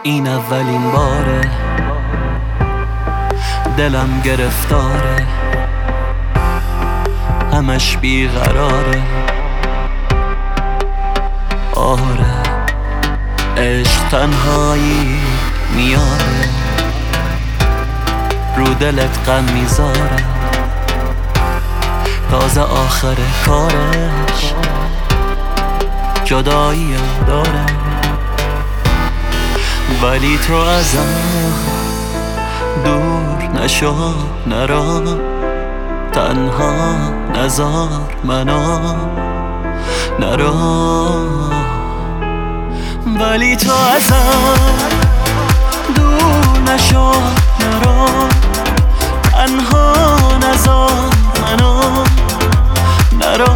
این اولین باره دلم گرفتاره، همش بیقراره. آره عشق تنهایی میاره، رو دلت غم میذاره. تازه آخر کارش جدایی داره، ولی تو ازم دور نشو، نرو تنها نذار منو، نرو. ولی تو ازم دور نشو، نرو تنها نذار منو، نرو.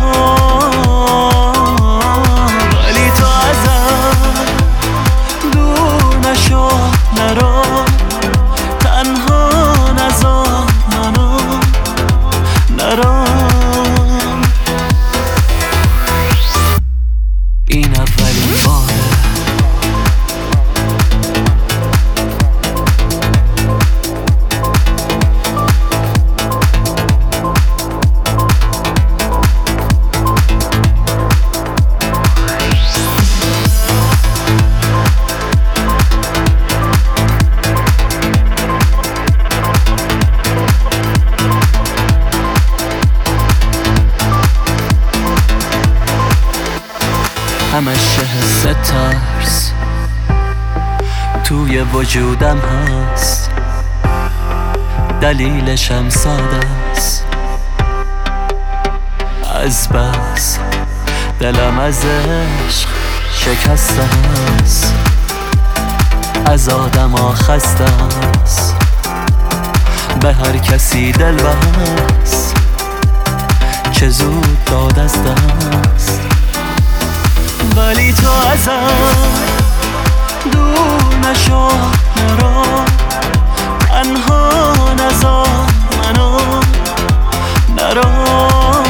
ولی تو ازم دور نشو، نرو تنها نذار منو، نرو. این اولین باره همش حس ترس توی وجودم هست، دلیلشم ساده است. از بس دلم از عشق شکسته است، از آدم ها خسته است، به هر کسی دل بست، چه زود داد از دست. ولی تو ازم دور نشو، نرو تنها نذار منو، نرو.